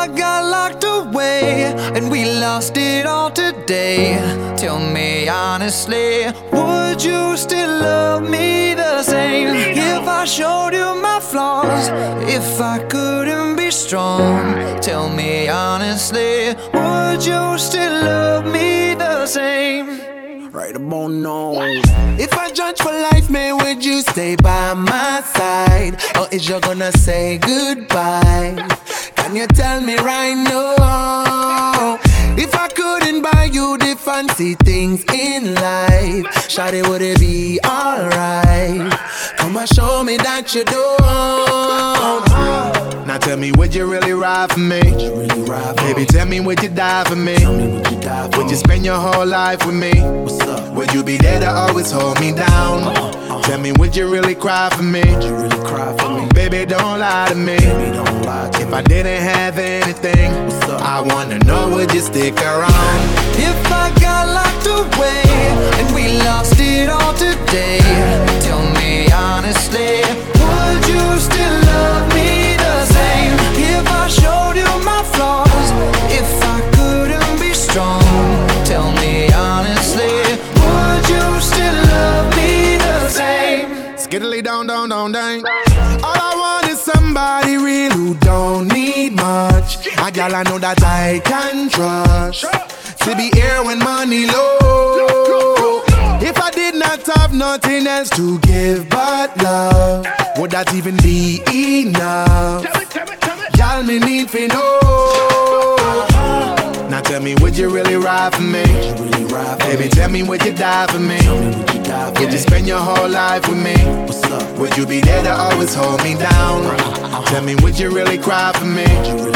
I got locked away and we lost it all today, tell me honestly, would you still love me the same? If I showed you my flaws, if I couldn't be strong, tell me honestly, would you still love me the same? Right about now. If I judge for life, man, would you stay by my side? Or is you gonna say goodbye? Can you tell me right now? If I couldn't buy you the fancy things in life, shawty, would it be alright? Come and show me that you don't. Now tell me, would you really ride for me? Baby, tell me, would you die for me? Would you spend your whole life with me? Would you be there to always hold me down? Tell me, would you really cry for me? Baby, don't lie to me. If I didn't have anything, I wanna know, would you stick around? If I got locked away and we lost it all today, tell me honestly, would you still love me the same? If I showed you my flaws, if I couldn't be strong, tell me honestly, would you still love me the same? Skiddly down, down, down, down. All I want is somebody real who don't need much. A gal I know that I can trust, to be here when money low. If I did not have nothing else to give but love, would that even be enough? Y'all me need to know. Now tell me, would you really ride for me? Baby, tell me, would you die for me? Would you spend your whole life with me? Would you be there to always hold me down? Tell me, would you really cry for me?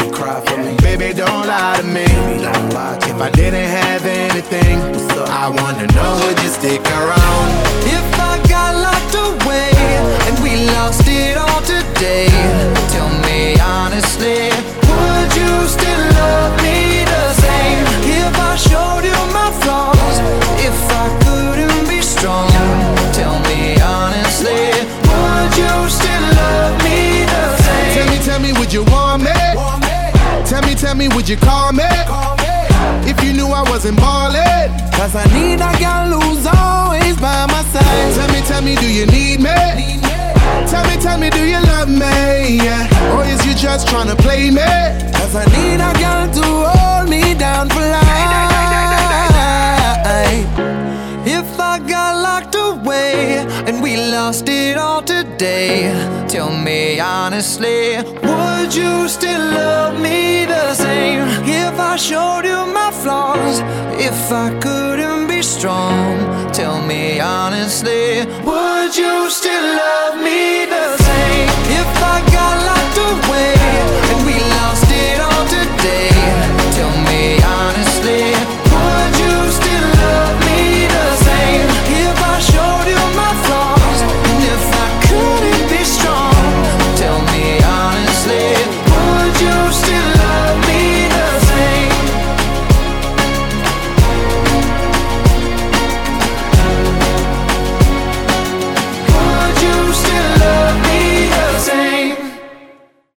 Baby, don't lie to me. If I didn't have anything, I wanna know, would you stick around? If I got locked away and we lost it all today, tell me honestly, would you still love me the same? If I showed you my flaws, if I couldn't be strong, tell me honestly, would you still love me the same? Tell me, would you want me? Tell me, would you call me? If you knew I wasn't ballin', cause I need a girl who's always by my side. Tell me, do you need me? Tell me, do you love me? Or is you just tryna play me? Cause I need a girl to hold me down for life. If I got locked away and we lost it all today, tell me honestly, would you still love me the same? If I showed you my flaws, if I couldn't be strong, tell me honestly, would you still